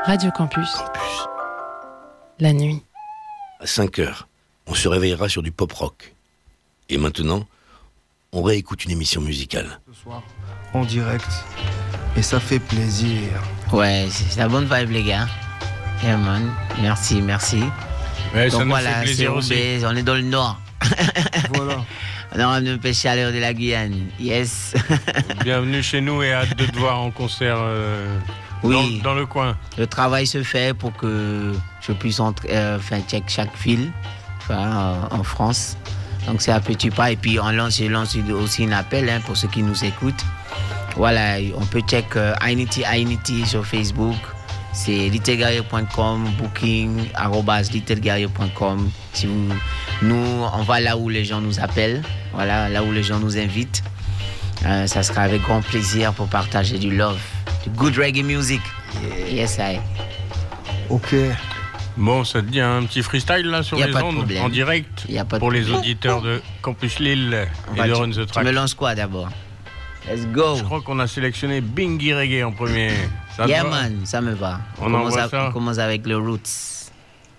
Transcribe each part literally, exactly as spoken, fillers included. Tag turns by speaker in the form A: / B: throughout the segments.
A: Radio Campus.
B: Campus.
A: La nuit.
B: À cinq heures, on se réveillera sur du pop-rock. Et maintenant, on réécoute une émission musicale.
C: Ce soir, en direct. Et ça fait plaisir.
D: Ouais, c'est la bonne vibe, les gars. Yeah, man. Merci, merci.
E: Ouais,
D: Donc
E: ça nous
D: voilà,
E: fait plaisir aussi.
D: Roubaix, on est dans le nord.
C: Voilà.
D: On est en de pêche chaleur de la Guyane. Yes.
E: Bienvenue chez nous et hâte de te voir en concert euh,
D: Oui.
E: dans, dans le coin.
D: Le travail se fait pour que je puisse entrer, euh, enfin, check chaque ville enfin, euh, en France. Donc c'est un petit pas. Et puis on lance, je lance aussi un appel hein, pour ceux qui nous écoutent. Voilà, on peut check euh, Ainiti Ainiti sur Facebook. C'est little guerrier point com, booking arobase little guerrier point com. Si vous, nous, on va là où les gens nous appellent, voilà, là où les gens nous invitent. Euh, ça sera avec grand plaisir pour partager du love, du good reggae music. Yeah. Yes, I.
C: Ok.
E: Bon, ça te dit un petit freestyle là sur
D: y a
E: les
D: pas de
E: ondes,
D: problème.
E: en direct,
D: Y a pas de
E: pour les
D: problème.
E: auditeurs de Campus Lille
D: On
E: et
D: va-
E: de
D: tu-
E: Run the
D: Tu
E: Track.
D: me lances quoi d'abord? Let's go.
E: Je crois qu'on a sélectionné Bingy Reggae en premier. Ça te
D: Yeah
E: va
D: man, ça me va.
E: On
D: commence,
E: envoie
D: à-
E: ça.
D: on commence avec le Roots.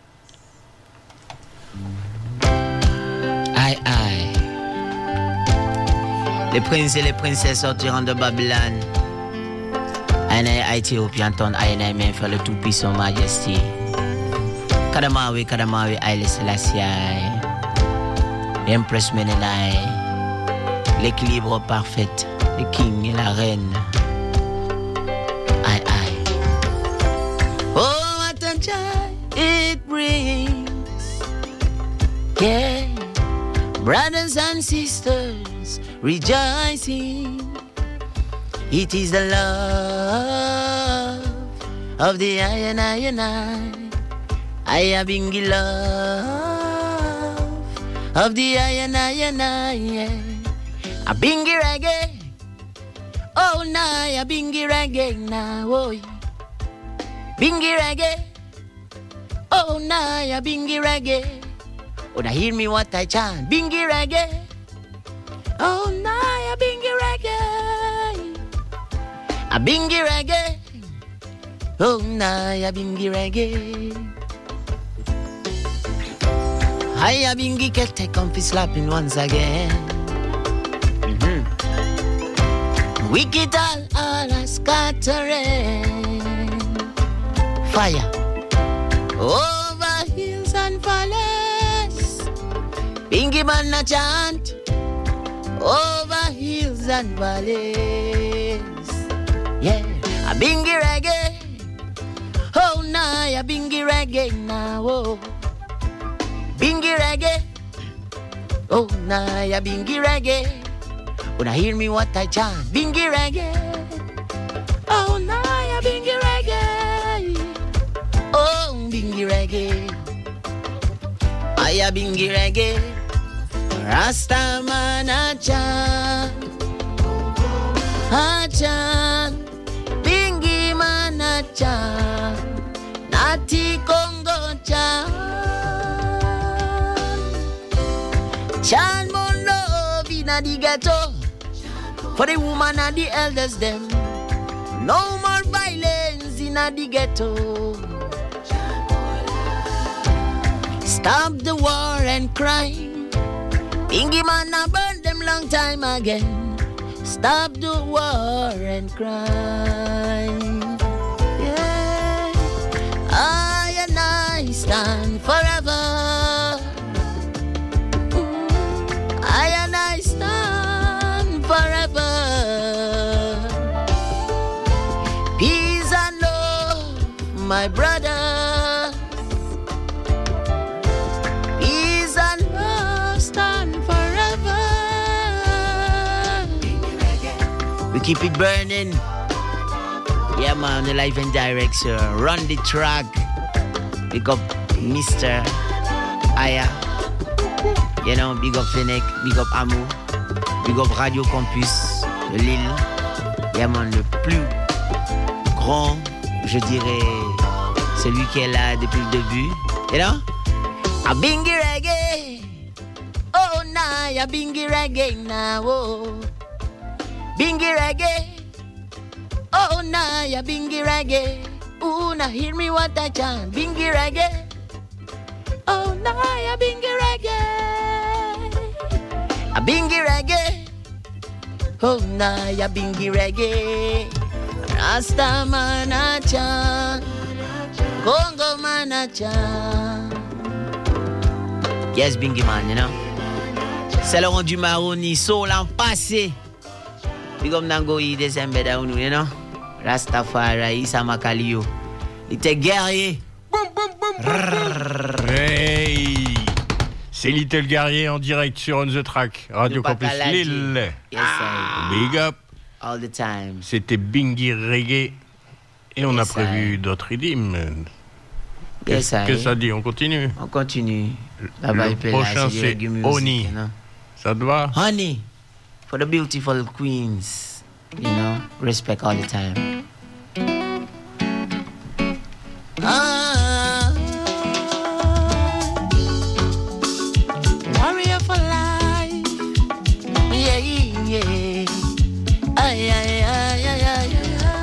D: Aïe aïe. Les princes et les princesses sortiront de Babylone. Aïe aïe Éthiopien ton aïe aïe même faire le tout puissant majesté. Kadamawi Kadamawi Aïe Selassie. Empress Menenai. L'équilibre parfait, le king et la reine. Aïe aïe. Oh, what a joy it brings. Yeah, brothers and sisters rejoicing. It is the love of the I and I and I. I have been the love of the I and I and I. Yeah. A bingy reggae, oh nah, a bingy reggae now, oh. Bingy reggae, oh nah, a bingy reggae. Oh, now hear me what I chant, bingy reggae, oh nah, a bingy reggae. A bingy reggae, oh nah, a bingy reggae. I a bingy cat take on fi slapping once again. Wicked all, all are scattering. Fire over hills and valleys. Bingy man a chant over hills and valleys. Yeah, a bingy reggae. Oh nah, a bingy reggae now. Oh, bingy reggae. Oh nah, a bingy reggae. When I hear me what I chant, bingy reggae. Oh, nah, bingy reggae. Oh, bingy reggae. I a bingy reggae. Rasta man a chant, a chant. Bingy man a chant, Nati Congo chant. Chant more love in a the ghetto. For the woman and the elders them. No more violence in a the ghetto. Stop the war and crime. Bingy man a burn them long time again. Stop the war and crime. Yeah, I and I stand forever. I and I stand forever. Peace and love, my brother. Peace and love stand forever. We keep it burning. Yeah, man, the live and direct, sir. Run the track. Big up Mister Aya. You know, big up Fennec, big up Amour, big up Radio Campus de Lille. Yeah, man, le plus grand, je dirais, celui qui est là depuis le début. You know? A bingy reggae. Oh, nah, a bingy reggae now. Oh. Bingy reggae. Oh, nah, a bingy reggae. ooh, now hear me what I chant. Bingy reggae. Oh, now I bingy reggae. A bingy reggae. Oh, now I bingy reggae. Rasta man a chant. Congo man a chant. Yes, bingy man, you know. C'est le rendu maroni, soul en passé. Big up Nangoyi, December da unu, you know. Rastafari, Issa Makalio. Il était guerrier.
E: Hey, c'est Little Guerrier en direct sur On The Track, Radio Campus Lille.
D: Yes, ah,
E: big up.
D: All the time.
E: C'était Bingy Reggae. Et on yes, a prévu I... d'autres rythmes. Qu'est-ce yes, que ça dit? On continue?
D: On continue.
E: Le, le prochain, là, c'est Honey. You know? Ça te va?
D: Honey. For the beautiful queens. You know, respect all the time. Ah, warrior for life. Yeah, yeah. Ay, ay, ay, ay, ay,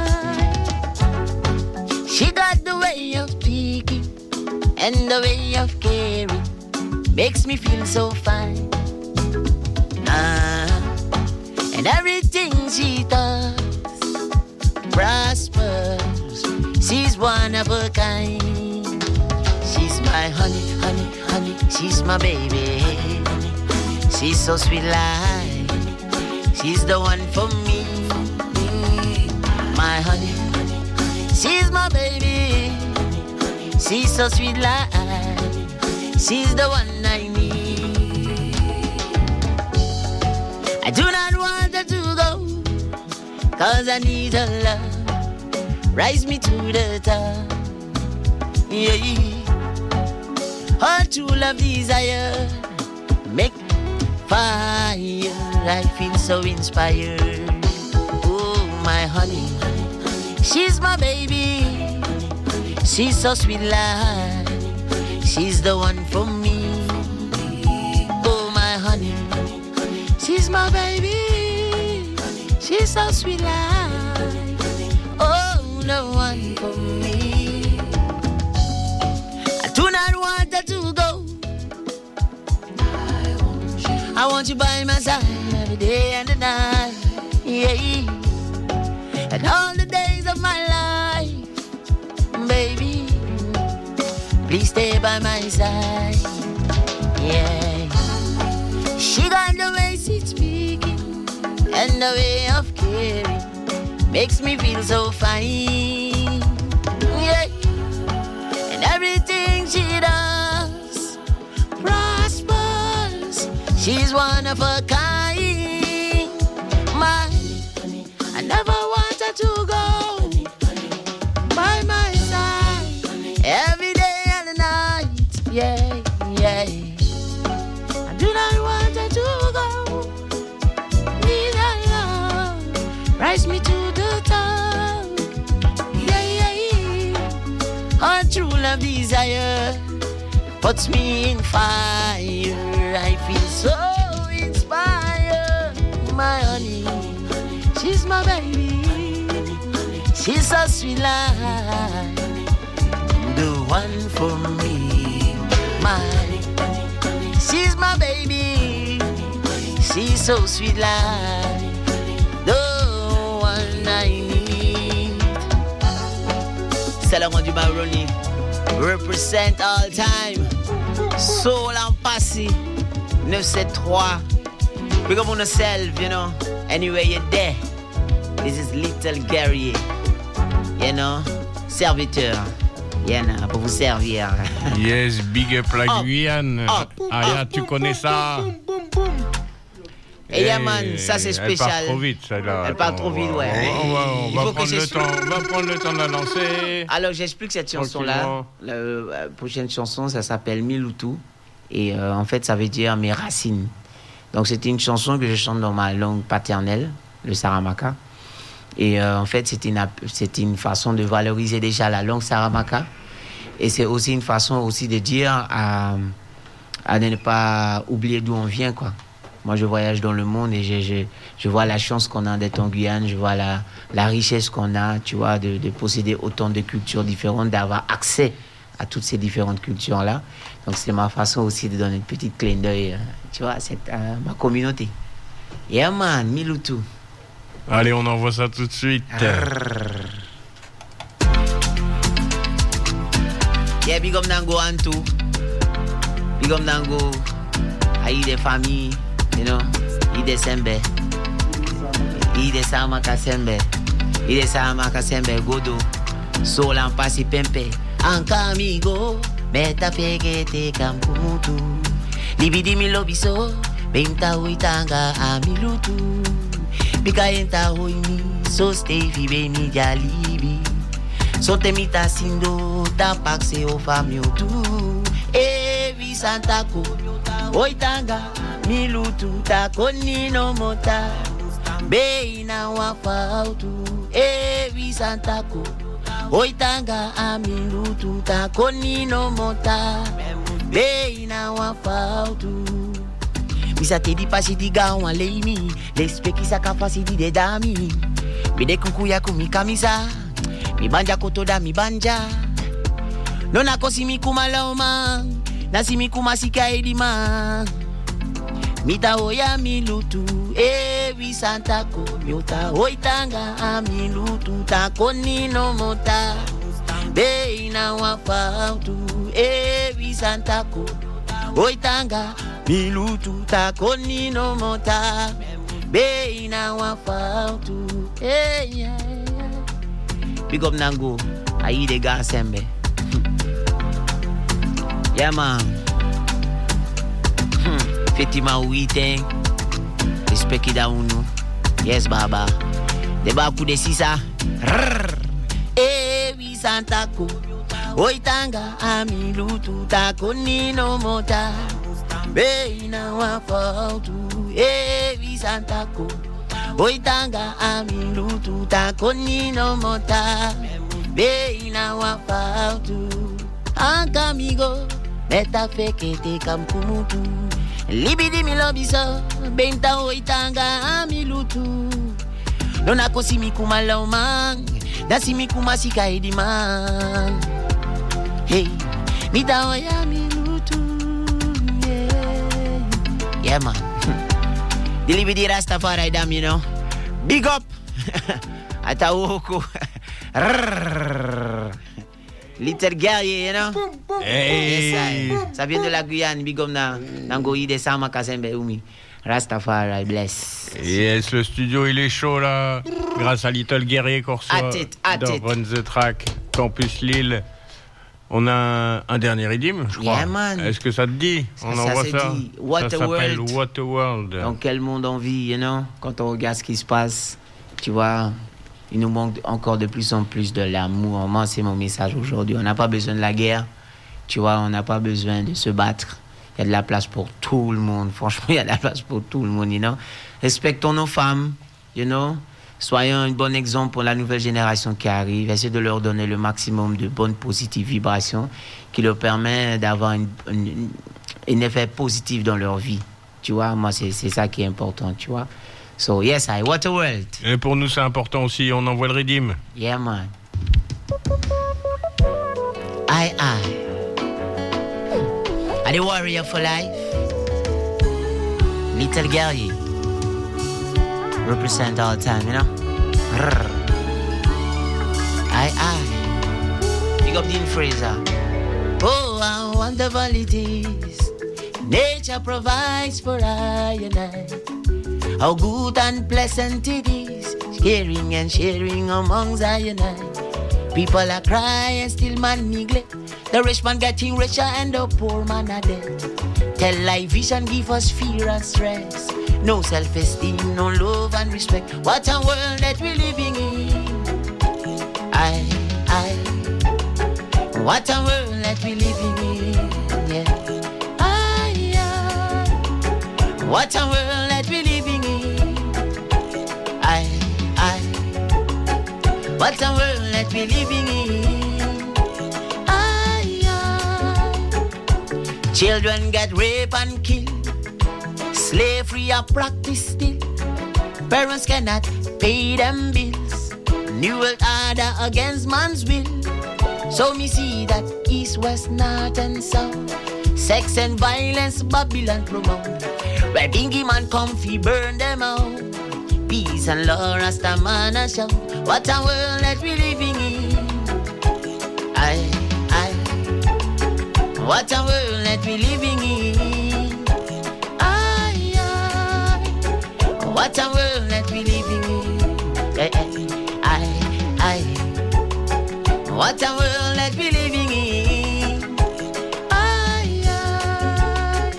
D: ay. She got the way of speaking and the way of caring. Makes me feel so fine. Ah, and everything she does prospers. She's one of a kind. She's my honey, honey, honey. She's my baby. She's so sweet like. She's the one for me. My honey, she's my baby. She's so sweet like. She's the one I need. I do not want her to go, cause I need her love. Rise me to the top, yeah. Her true love desire make fire. I feel so inspired. Oh, my honey, she's my baby. She's so sweet like. She's the one for me. Oh, my honey, she's my baby. She's so sweet like. The one for me. I do not want her to go. I want you by my side every day and the night, yeah. And all the days of my life, baby, please stay by my side, yeah. She got the way she's speaking and the way of caring. Makes me feel so fine, yeah. And everything she does prospers. She's one of a kind. My, I never want her to go by my side every day and the night, yeah, yeah. I do not want her to go. Need her love, rise me to of desire puts me in fire. I feel so inspired. My honey, she's my baby. She's so sweet like the one for me. My, she's my baby. She's so sweet like the one I need. C'est la du Maroni. Represent all time. Soul en passé. nine seven three. Big up on yourself, you know. Anyway, you're there. This is Little Guerrier. You know. Serviteur. You know, pour vous servir.
E: Yes, big up la Guyane. Aya, tu connais ça?
D: Et yeah, man, ça c'est spécial.
E: Elle part trop vite, celle-là.
D: Elle part trop vite, ouais.
E: On va, on va, prendre, le temps, on va prendre le temps de la lancer.
D: Alors, j'explique cette chanson-là. La euh, prochaine chanson, ça s'appelle Miloutou. Et euh, en fait, ça veut dire mes racines. Donc, c'était une chanson que je chante dans ma langue paternelle, le Saramaka. Et euh, en fait, c'était une, c'était une façon de valoriser déjà la langue Saramaka. Et c'est aussi une façon aussi de dire à, à ne pas oublier d'où on vient, quoi. Moi, je voyage dans le monde et je, je, je vois la chance qu'on a d'être en Guyane, je vois la, la richesse qu'on a, tu vois, de, de posséder autant de cultures différentes, d'avoir accès à toutes ces différentes cultures-là. Donc, c'est ma façon aussi de donner une petite clin d'œil, euh, tu vois, à, cette, à ma communauté. Yeah, man, Miloutou.
E: Allez, on envoie ça tout de suite.
D: Yeah, big up Nango Antou. Big up Nango. Aïe des familles, you know. Aïe des sembe. Aïe des sama kasembe. Aïe des sama kasembe godo. Solan pasi pempe. Anka amigo. Beta peke te kamputu. Libidi mi lobiso. Benta uitanga amilutu. Bika enta hoimi. So stay fi be mi jalibi. So te mita sindo. Ta paxe o famio tu. Evi santako. Oitanga milutu ta konino mota. Beina wafautu. Evi santako. Oitanga amilutu ta konino mota. Beina wafautu. Misa te di pasi di gawa leimi. L'espeki sa kapasiti de dami. Bide kukuya kumi kamisa. Mi banja kotoda mi banja. Nona kosi mi kumalauma. Nasi mi kumasika edima. Mita oya milutu. Evi santako. Miota oitanga amilutu. Takoni no mota. Beina wafautu. Evi santako. Oitanga milutu. Takoni no mota. Beina wafautu. Hey, yeah, yeah. Big up Nango. Ayi de Gasembe. Yeah, man. Hmm. Fetima Uiteng. Respect da uno. Yes, baba. Deba ku de sisa. Evi santako. Oitanga amilutu. Takoni no mota. Beina wafautu. Evi santako. Oitanga amilutu. Takoni no mota. Beina wafautu. Anka amigo. Beta feke te kampumutu. Libidi mi lobiso. Benta oitanga amilutu. Nona kosi mi kumalaumang. Dasi mi kumasika edimang. Hey, mi da oya milutu. Yeah, yeah man. The Libidi Rastafari dam, you know. Big up. Ataoko. Little guerrier, you know.
E: Hey.
D: Yes, ça vient de la Guyane. Big up na Nangoï de Sama Kasembe Umi. Rastafari bless.
E: Yes, le studio il est chaud là. Grâce à Little Guerrier qu'on reçoit dans Run the Track, Campus Lille. On a un dernier idiome, je crois.
D: Yeah, man.
E: Est-ce que ça te dit?
D: Ça,
E: on
D: ça
E: envoie ça.
D: Dit. What
E: ça
D: a
E: s'appelle
D: world.
E: What a World.
D: Dans quel monde on vit, you know? Quand on regarde ce qui se passe, tu vois, il nous manque encore de plus en plus de l'amour. Moi, c'est mon message aujourd'hui. On n'a pas besoin de la guerre, tu vois, on n'a pas besoin de se battre. Il y a de la place pour tout le monde. Franchement, il y a de la place pour tout le monde, you know? Respectons nos femmes, you know? Soyons un bon exemple pour la nouvelle génération qui arrive. Essayez de leur donner le maximum de bonnes, positives vibrations qui leur permet d'avoir une, une, un effet positif dans leur vie. Tu vois, moi, c'est, c'est ça qui est important, tu vois. So, yes, I, what a world.
E: Et pour nous, c'est important aussi. On envoie le redeem.
D: Yeah, man. I, I. I'm the warrior for life. Little guerrier. Represent all the time, you know. I, I. Big up Dean Fraser. Oh, how wonderful it is. Nature provides for I and I. How good and pleasant it is. Caring and sharing amongst I and I. People are crying, still man neglect. The rich man getting richer and the poor man are dead. Tell life vision give us fear and stress. No self-esteem, no love and respect. What a world that we're living in. I, I. What a world that we're living in. Yeah. I, I. What a world that we're living in. I, I. What a world that we're living in. I, I. Children get raped and killed. Slavery a practice still. Parents cannot pay them bills. New world order against man's will. So me see that east, west, north and south. Sex and violence Babylon promote. Where bingy man come fi burn them out. Peace and love Rasta man a shout. What a world that we living in. Aye, aye. What a world that we living in. Aye, aye. What a world that we living in. Aye, aye, aye. What a world that we living in. Aye, aye.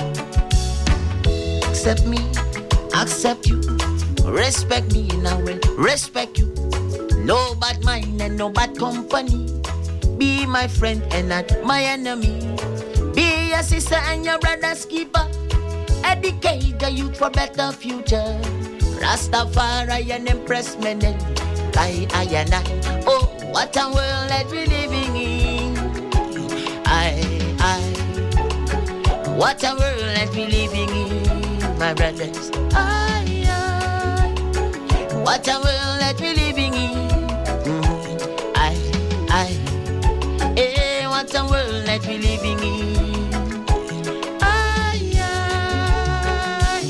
D: Accept me, accept you. Respect me and I will respect you. No bad mind and no bad company. Be my friend and not my enemy. Be your sister and your brother's keeper. Educate the youth for better future. Rastafari and impress men and I, I and I. Oh, what a world that we living in. I, I. What a world that we living in, my brothers. I, I. What a world that we living in. Mm-hmm. I, I. Hey, what a world that we living in. I, I.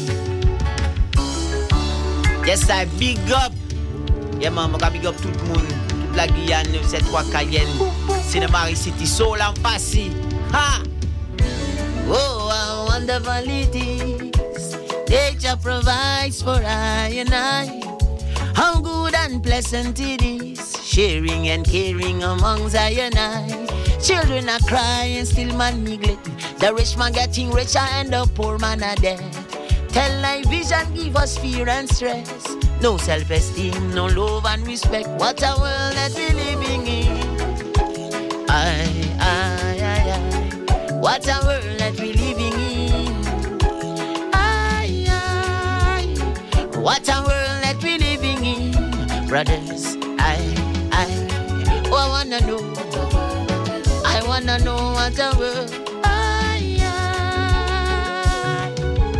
D: Yes, I big up. Yeah, man, I big up tout le monde. Toute la Guyane, neuf sept trois Cayenne. Cinémarie City, Soul en Passy. Ha! Oh, how wonderful it is. Nature provides for I and I. How good and pleasant it is. Sharing and caring amongst I and I. Children are crying, still man neglect. The rich man getting richer and the poor man are dead. Tell life vision give us fear and stress. No self-esteem, no love and respect. What a world that we living in. Aye, aye, aye, aye. What a world that we living in. Aye, aye. What a world that we living in. Brothers, aye, aye. Oh, I wanna know. I wanna know what a world. Aye, aye.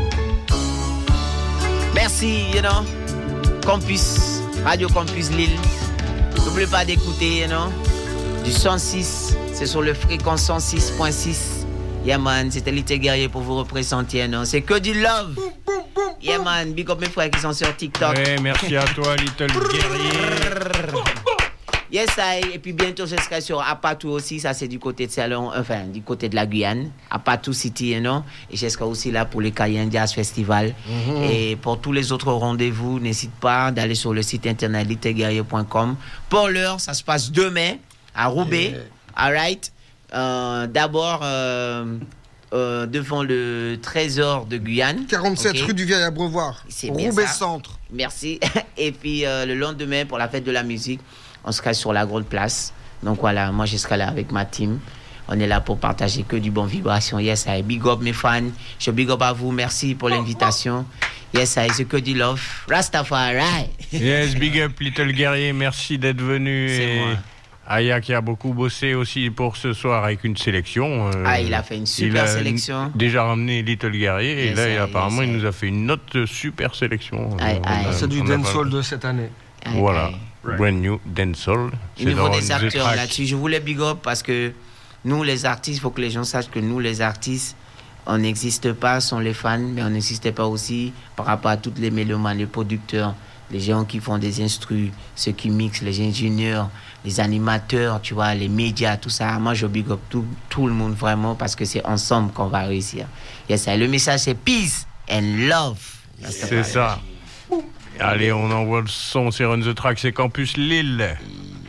D: Merci, you know. Campus, Radio Campus Lille. N'oubliez pas d'écouter, you know, du cent six, c'est sur le fréquence cent six point six. Yeah man, c'était Little Guerrier pour vous représenter, non? C'est que du love. Yeah man, big up mes frères qui sont sur TikTok.
E: Ouais, merci à toi Little Guerrier.
D: Yes, I, et puis bientôt je serai sur Apatou aussi, ça c'est du côté de Salon, enfin du côté de la Guyane, Apatou City, you know, et je serai aussi là pour le Cayenne Jazz Festival. Mm-hmm. Et pour tous les autres rendez-vous, n'hésite pas d'aller sur le site internet little guerrier point com. Pour l'heure, ça se passe demain à Roubaix, yeah. Alright. Euh, d'abord euh, euh, devant le Trésor de Guyane.
F: quarante-sept okay. Rue du Vieil Abreuvoir, Roubaix Centre.
D: Merci. Et puis euh, le lendemain pour la fête de la musique. On sera sur la grande place. Donc voilà, moi je serai là avec ma team. On est là pour partager que du bon vibration. Yes, I big up mes fans. Je big up à vous. Merci pour l'invitation. Yes, I c'est que du love. Rastafari.
E: Yes, big up Little Guerrier. Merci d'être venu.
D: C'est
E: et...
D: moi.
E: Aya qui a beaucoup bossé aussi pour ce soir avec une sélection.
D: Euh, ah, il a fait une super
E: il a
D: sélection.
E: Déjà ramené Little Guerrier. Yes, et là, I, apparemment, yes,
D: I.
E: il nous a fait une autre super sélection.
D: Aïe, aïe.
F: C'est du dancehall de cette année.
D: Aïe,
E: voilà.
D: aïe.
E: Right. Brand new dancehall.
D: Au niveau des acteurs là-dessus, je voulais big up parce que nous, les artistes, il faut que les gens sachent que nous, les artistes, on n'existe pas sans les fans, mais on n'existe pas aussi par rapport à toutes les mélomanes, les producteurs, les gens qui font des instrus, ceux qui mixent, les ingénieurs, les animateurs, tu vois, les médias, tout ça. Moi, je big up tout, tout le monde vraiment parce que c'est ensemble qu'on va réussir. Yes, le message, c'est peace and love.
E: C'est ça. Allez, on envoie le son, c'est Run the Track, c'est Campus Lille.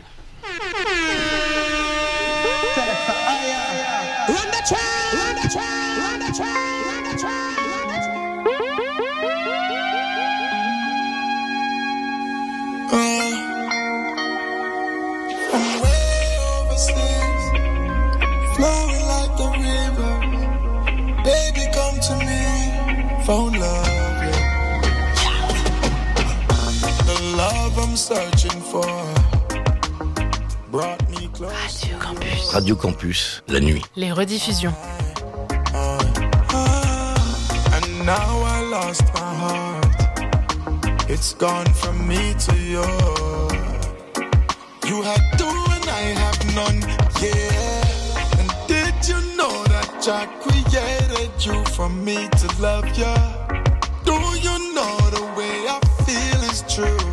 G: Found love, yeah. The love I'm searching for brought me close.
A: Radio Campus.
B: Radio Campus, la nuit.
A: Les rediffusions.
G: And now I lost my heart. It's gone from me to you. You had two and I have none, yeah. And did you know that Jah created you for me to love you? Do you know the way I feel is true?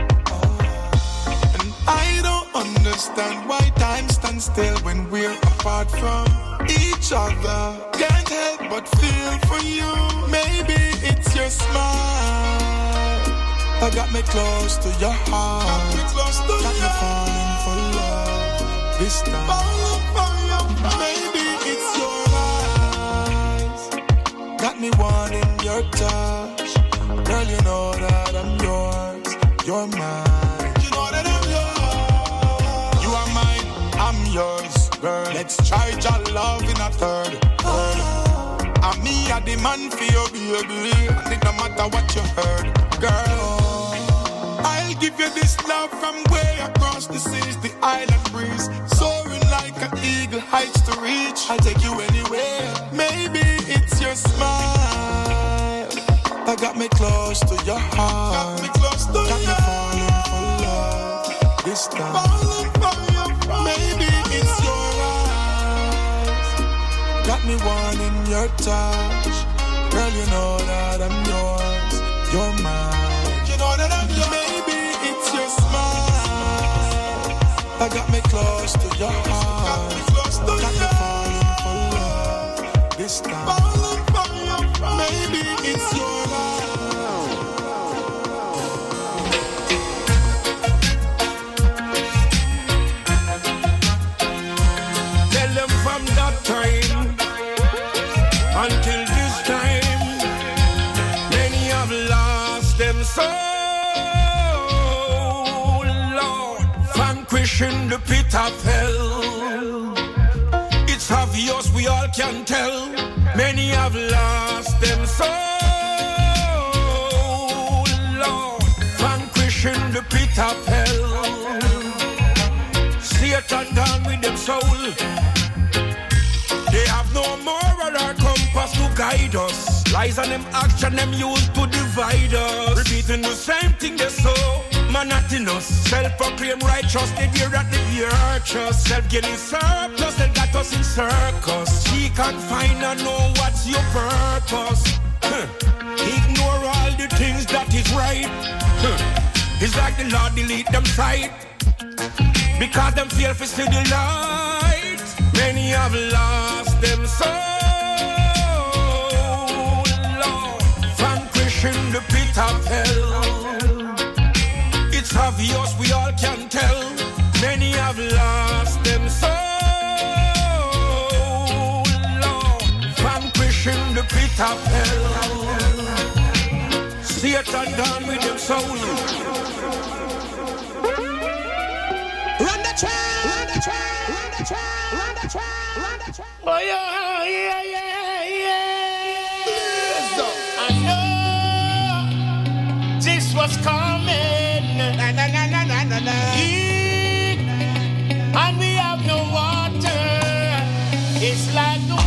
G: And I don't understand why time stands still when we're apart from each other. Can't help but feel for you. Maybe it's your smile that got me close to your heart. Got me close to got me falling for love this time. Falling for your heart. Maybe it's your eyes got me wanting your touch. Girl, you know that I'm yours. You're mine. You know that I'm yours. You are mine. I'm yours, girl. Let's try your love in a third. Third. And me, I demand for you, baby. And it no matter what you heard, girl. I'll give you this love from way across the seas, the island breeze, soaring like an eagle, heights to reach. I'll take you anywhere. Maybe it's your smile that got me close to your heart. Got me close to got me falling for love this time. Falling for your heart. Maybe it's your eyes got me wanting your touch. Girl, you know that I'm yours. You're mine. You know that I'm yours. Maybe it's your smile that got me close to your heart. Got me close to got me falling for love this time. Falling for your heart. Maybe it's your time until this time, many have lost them soul, Lord, vanquish in the pit of hell. It's obvious we all can tell, many have lost them soul, Lord, vanquish in the pit of hell. Satan down with them soul. They have no moral or compass to guide us. Lies and them action them used to divide us. Repeating the same thing they saw, monotonous. Self-proclaimed righteous, they dear at the virtuous. Self-gaining surplus, they got us in circus. She can't find and know what's your purpose. Huh. Ignore all the things that is right. Huh. It's like the Lord delete them sight, because them fear to see the light. Many have lost them soul, Lord, vanquish in the pit of hell. It's obvious we all can tell, many have lost them soul, Lord, vanquish in the pit of hell. Satan down with them soul. Run the track, run the track, run the track. Oh yeah, yeah, yeah, yeah. I know this was coming. Na, na, na, na, na, na, na. Heat, and we have no water. It's like the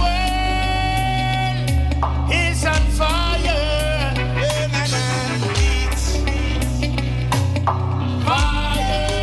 G: world is on fire. Yeah, na, na. Heat, fire.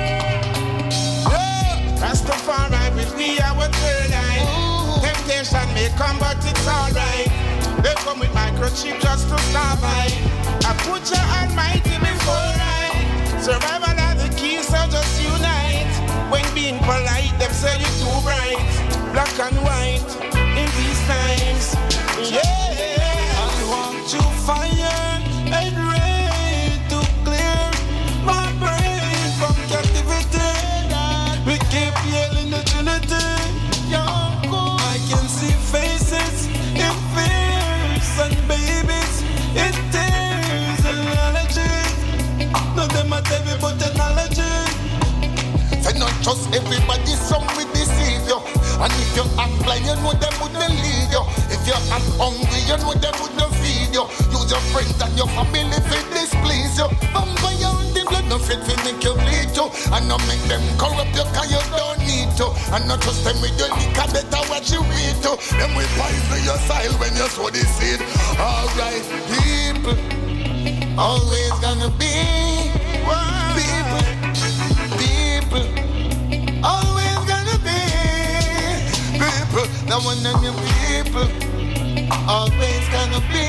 G: Yeah. Rastafari with me, I would turn. Temptation may come, but it's alright. They come with microchip just to survive. I put your almighty before I survival are the key, so just unite. When being polite, them say you're too bright. Black and white in these times. Yeah, I want you fire and rain to clear my brain from captivity. We keep yelling the Trinity. I can see faces in fears and babies in tears and allergy. No, them are devil but technology. Say not trust everybody, some will deceive you. And if you act blind, you know them wouldn't lead you. If you act hungry, you know them wouldn't feed you. Use your friends and your family to displease you. Vampire and the blood no fit fi make you bleed to. And no make them corrupt you cause you don't need to. And not trust them with your liquor, better watch you read to. Them will poison your soil when you sow the seed. Alright, people, always gonna be people, people, always gonna be people. Now one of you people, always gonna be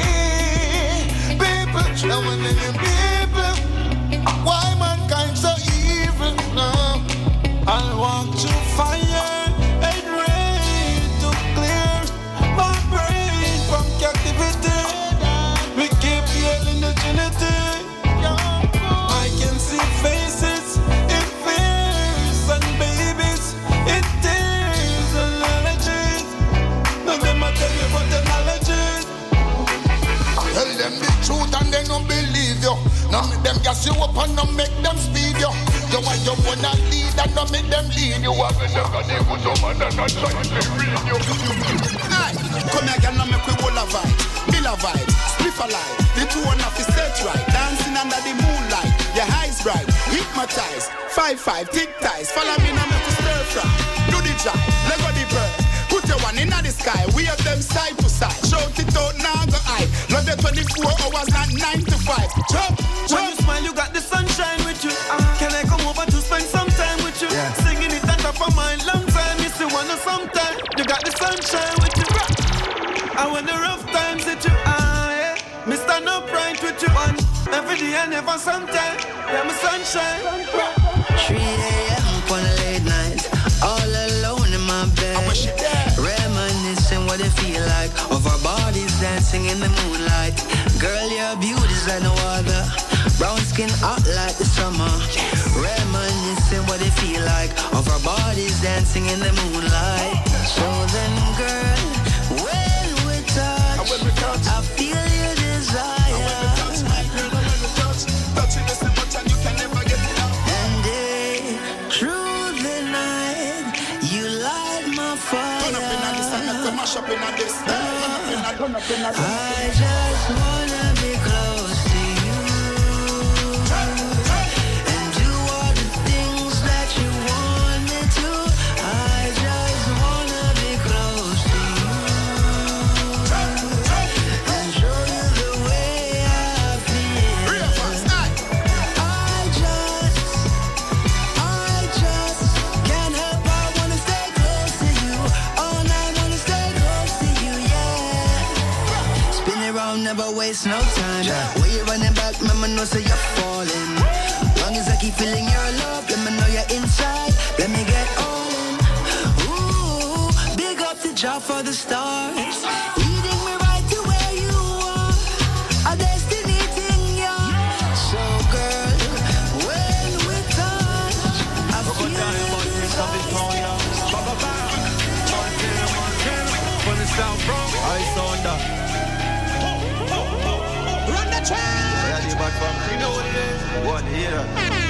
G: people. Now one of you people, why mankind so evil? No, I walk through fire and rain to clear my brain from captivity. We keep yelling the Trinity. I can see faces in fears and babies in tears and allergies. None of them I tell you about the allergies. Tell them the truth and they don't believe you. None of them gas you up and don't make them speed you. You want you wanna lead and don't make them lead you. Have a look at them with some man and not try to read you. Aye, come here and make we all a vibe. Bill a vibe, spliff a light. The two one off is set right. Dancing under the moonlight. Your eyes bright, hypnotized. Five five, tick ties. Follow me now make we stir fry. Do the jive, let go the bird. Put your one in the sky. We have them side to side. Shout it out now go high. Love the twenty-four hours, not nine to five. Jump, jump. When you smile, you got the sunshine with you. Uh, can I come over to spend some time with you? Yeah. Singing it on top of my long time. You see one or sometime. You got the sunshine with you. I want the rough times with you. Ah, yeah. Me stand upright with you. One every day and never sometime. Yeah, my sunshine.
H: three a.m. on a late night, all alone in my bed, reminiscing what it feel like of our bodies dancing in the moonlight. Girl, your beauty's like no other. Brown skin out like the summer. Reminiscing what it feel like of our bodies dancing in the moonlight. So then, girl, when we touch, I feel your desire. Touching us so much and you can never get enough. And day, through the night, you light my fire. Turn up in on this and let's mash up in on this. Turn up in on, turn up in on this. I just wanna be close to you and do all the things that you want me to. I just wanna be close to you and show you the way I feel. Real fast, I just, I just can't help but wanna stay close to you. All night wanna stay close to you, yeah. Spin around, never waste no time. Yeah. When you're running back, mama know so you're falling. Long as I keep feeling your love, let me know you're inside. Let me get all in. Ooh, big up the job for the stars. Leading me right to where you are. A destiny thing, yeah. So girl, when we touch, I feel run the track. You know what it is. One here.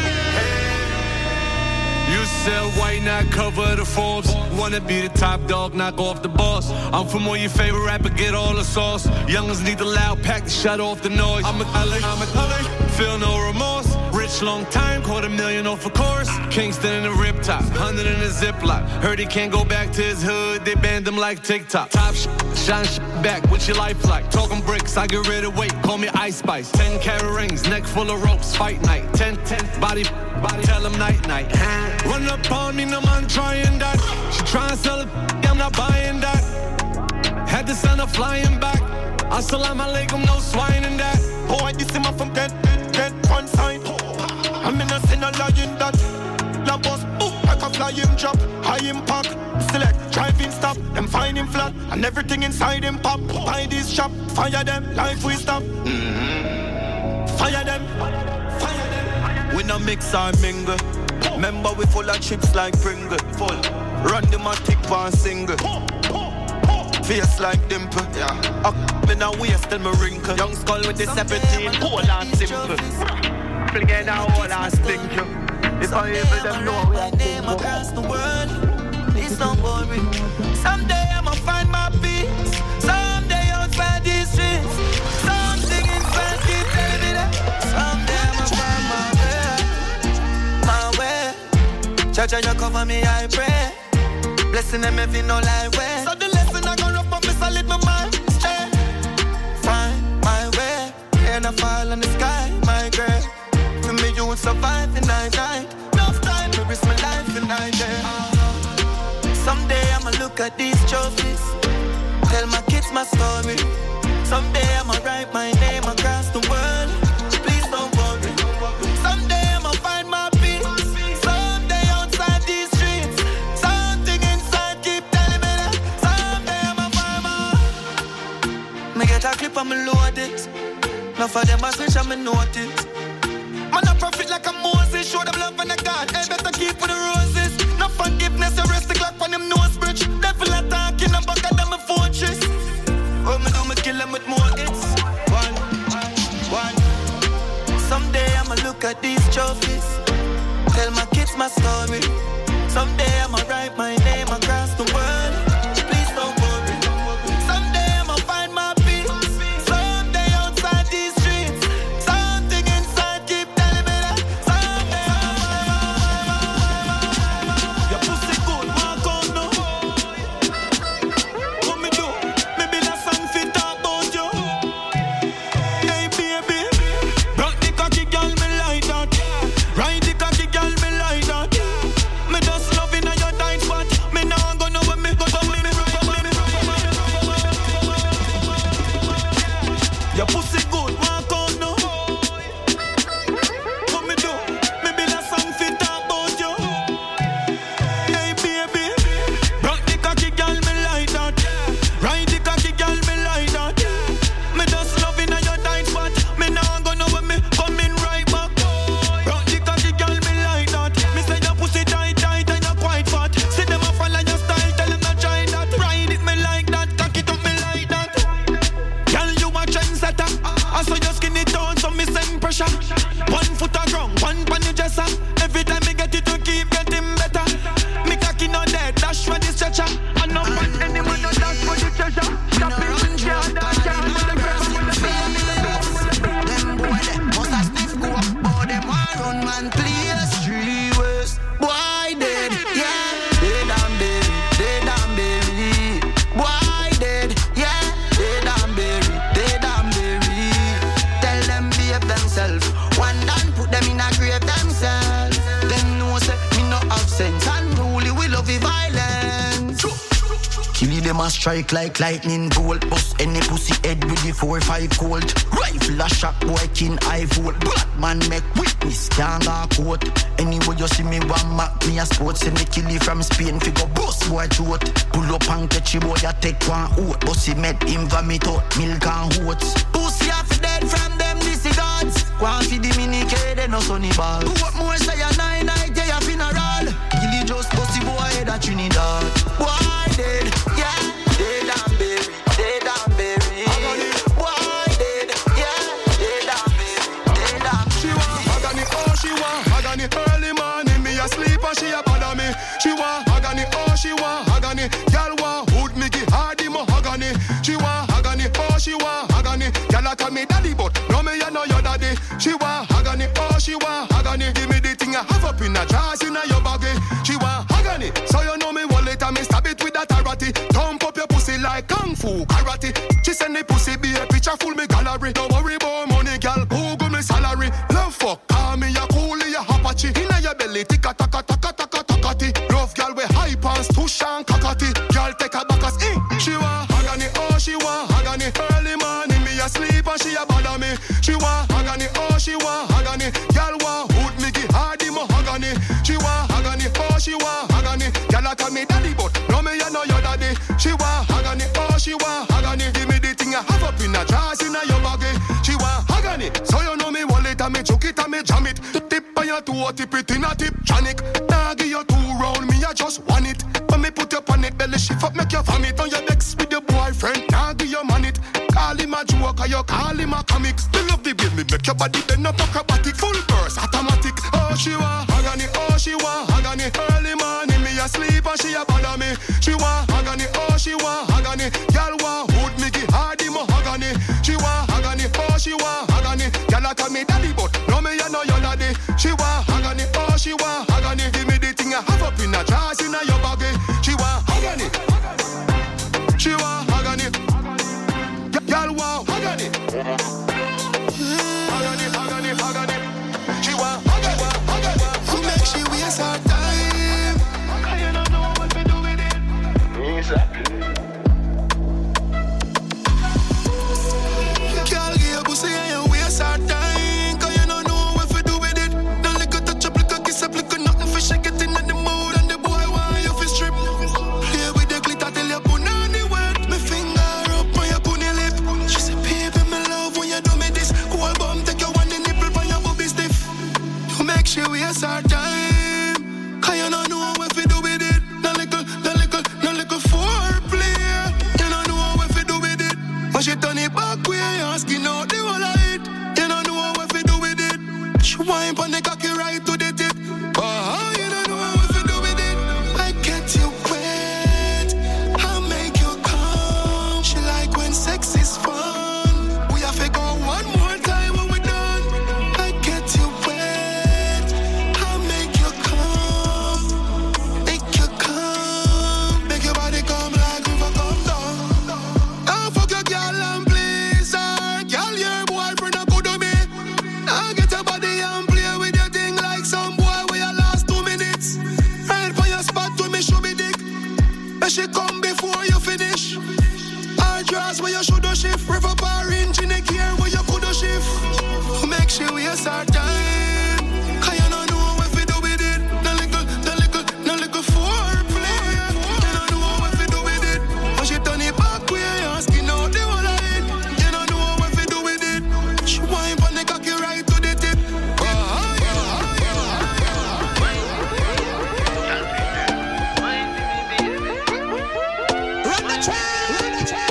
I: You sell white, not cover the Forbes. Wanna be the top dog, knock off the boss. I'm from all your favorite rapper, get all the sauce. Youngins need the loud pack to shut off the noise. I'm a color, I'm a color, feel no remorse. Rich long time, quarter million off a course. Kingston in the rip top, hundred in the ziplock. Heard he can't go back to his hood, they banned him like TikTok. Top sh- shine sh- back, what's your life like? Talking bricks, I get rid of weight, call me Ice Spice. Ten carat rings, neck full of ropes, fight night. Ten, ten, body, body, tell him night, night. Run up on me, no man trying that. She trying to sell it, I'm not buying that. Had to send her flying back. Assalamu alaikum, no swine in that.
G: Boy, this is my from dead, dead, one sign. I'm in a sin a lying that. La boss, ooh, like a flying drop. High impact, select, driving stop. Them find him flat, and everything inside him pop. Buy this shop, fire them, life we stop. Mm-hmm. Fire them, fire them. We no mix or mingle. Remember we full of chips like Pringle. Full. Run the matic one single. Face like dimple. Yeah. Up in a waist till me wrinkle. Young skull with the seventeen, whole and simple. Again now all I stink you. If I ever them know my name across the world, it's not boring. Someday I'ma find my peace. Someday outside these streets. Something inside keep telling me that. Someday I'ma find my way.
J: Jaja, you cover me, I pray. Blessing them if you know like way. So the lesson I gonna up me solid, my mind straight. Find my way, and I fall in the sky, my girl. To me, you will survive the night, night. Enough time to risk my life the night, yeah. Someday I'ma look at these trophies, tell my kids my story. Someday I'ma write my name across the world. Please don't worry. Someday I'ma find my peace. Someday outside these streets, something inside keep telling me that. Someday I'ma find my. Me get a clip and me load it. Now for them I switch and me notice. Man a profit like a Moses. Show them love and a God. I better keep with the roses. No forgiveness, arrest the clock on them nose bridge. Devil attacking and back at them a fortress. Oh, me do me kill them with more hits. One, one. Someday I'ma look at these trophies, tell my kids my story. Someday I'ma write my name across the world. Please don't worry. Someday I'ma find my peace. Someday outside these streets, something inside keep telling me that. Someday I'ma. Your pussy good, walk on now. What me do? Maybe that song fit talk about you. Hey baby, rock the cocky girl me like that. Ride the cocky girl me like that. Me just loving on your tight spot. Me now go know when me go to me. Your pussy good, walk on now. What me do? Maybe that song fit talk about you. Hey baby, rock the cocky girl me like that. Ride the cocky girl me like that. Me just loving on your tight spot. Me now go know when me coming right back. Rock the cocky girl me like that. Me say your pussy tight tight and you're quite fat. See them a follow your style, tell them not try that. Ride it me like that, cock it up me like that. Girl you a trendsetter. I saw your skinny tone, so me send pressure. One foot a ground, one pan the dresser. Every time me get it, to keep getting better. Me cocky no dead, dash for the stretcher. I no want anyone no dash for the treasure. Stop it, yeah, dash, yeah, with the grass, with the grass.
D: Them boy them must a sniff go up, but them a run man place three ways. Boy dead, yeah, dead and buried, dead and buried. Boy dead, yeah, dead and buried, dead and buried. Tell them behave themselves, one down put them in a grave themselves. Them know say me no have sense, unruly we love the violence. Kill them a strike like lightning bolt. Bust any pussy head with the four five colt. Rifle a shot boy kin eye volt. Black man make witness can't go court. Anyway you see me one mark me a sport. Say me kill you from Spain figure bust boy throat. Pull up and catch you boy a take one oat. Bossy made him vomit out milk and oats. Pussy half dead from them dizzy gods. One for the mini K they no sunny ball. What more say a nine night day a funeral. Kill you just pussy boy head a Trinidad. Boy dead, yeah, dead and buried, dead and buried. Boy dead, yeah, dead and buried, dead and buried.
K: She want agony, oh she want agony. Early morning me asleep and she a bother me. She want agony, oh she want agony. Girl want hood me give her the mahogany. She want agony, oh she want agony. Girl a call me daddy but no me ya know your daddy. She want agony, oh she want agony. Give me the thing I have up in a jars in a your baggy. She want agony, so you know me wallet and me stab it with that karate. Thump up your pussy like kung fu karate. She send the pussy be a picture full me gallery. Don't worry about money, girl. Google me salary. Love fuck, call me a coolie, a hapachi. Inna your belly, ticka taka taka taka takati. Love girl with high pants, tush and kakati. Girl take a back as in. She want agony, oh she want agony. Early morning me asleep and she a bother me. She want agony, oh she want agony. Girl want hood me give her the mahogany. She want agony, oh she want agony. Girl a call me daddy but no me ya know your daddy. She want agony, oh she want agony. Give me the thing I have up in a jars in a your baggy. She want agony, so you know me wallet and me choke it and me jam it. Tip on your toe, tip it in a tip tronic. Nah give you two round, me I just want it. When me put up on it, belly shift up, make you vomit. On your next with your boyfriend, nah give you man it. Call him a joke or you call him a comic. Still love the way me make your body bend up acrobatic. Full burst, automatic. Oh she want agony, oh she want agony. Early morning me asleep and she a bother me. She want agony, oh she want agony. Girl want hood me give her the mahogany. She want agony, oh she want agony. Girl a call me daddy but no me ya know your daddy. She want agony, oh she want agony. Give me the thing you have up in a dress in a your baggy. She want agony. She want agony. Girl want agony. Agony, agony, agony. She want agony, agony. Who make she waste her time? You don't know what to do with it. Exactly. Girl, give your pussy and you waste her time. Cause you don't know what to do with it. Don't lick a touch up, lick a kiss up, lick a nothing for she getting in the mood. And the boy want you for strip. Play with the glitter till you put on the wet. My finger up on your pony lip. She said, baby, me love when you do me this. Whole bum take you on the nipple for your booby stiff. You make she waste her time. Cause you don't know what to do with it. No little, no little, no little foreplay. You don't know what to do with it. When she turn it back, we asking out the whole of it. You don't know what to do with it. She whine on the cocky right to the tip. Oh, you don't know what to do with it. I get you wet, I make you come. She like when sex is fun. We have to go one more time when we're done. I get you wet, I make you come. Make you come. Make your body come like river come down. I fuck your girl and please her. Girl, your boyfriend a good to me. I get your body and play with your thing like some boy where you last two minutes. Right for your spot when me show me dick. But she come before you finish. Her dress where you shoulda shift. River bar inch in the gear where you coulda shift. Who make she waste her time? Cause you don't know what to do with it. No little, no little, no little foreplay. You don't know what to do with it. When she turn it back, we asking out the whole of it. You don't know what to do with it. She whine on the cocky right to the tip. Oh, yeah, run the track, run the track.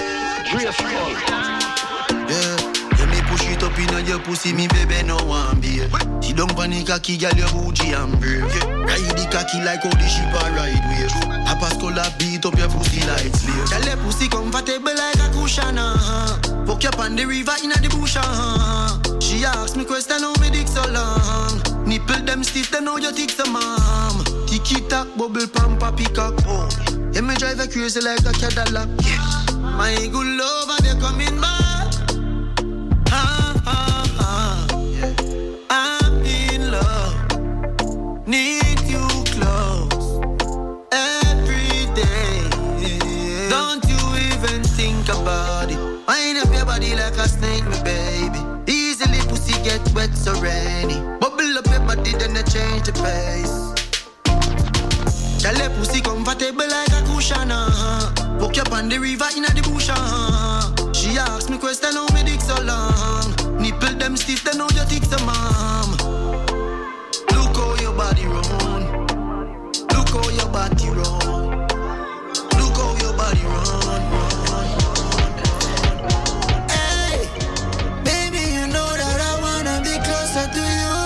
K: Yeah, let me push it up in your pussy, me baby, no one be. She don't panic, cocky, girl, your bougie and brave. Ride the cocky like how the ship a ride wave. A pascola beat up your pussy like slave. Tell your pussy comfortable like a cushion. Uh. Fuck you up on the river in the bush. Uh. She asked me question how me dick so long. Nipple them stiff, they know you tick the mom. Tiki-tack, bubble pump, papi cock. Oh. Yeah, me drive a crazy like a Cadillac. Yeah. My good love and they coming back. Ah, ah, ah. Yeah. I'm in love. Need you close every day. Don't you even think about it. Wind up your body like a snake, my baby. Easily pussy get wet so rainy. Bubble up your body then they change the pace. Tell your pussy comfortable like a cushion. Uh. Fuck you up on the river in the bush. Uh. She asked me question how me dick so long. Nipple them stiff, they know you tick the mom. Look how your body run. Look how your body run. Look how your body run, run, run. Hey, baby, you know that I wanna be closer to you.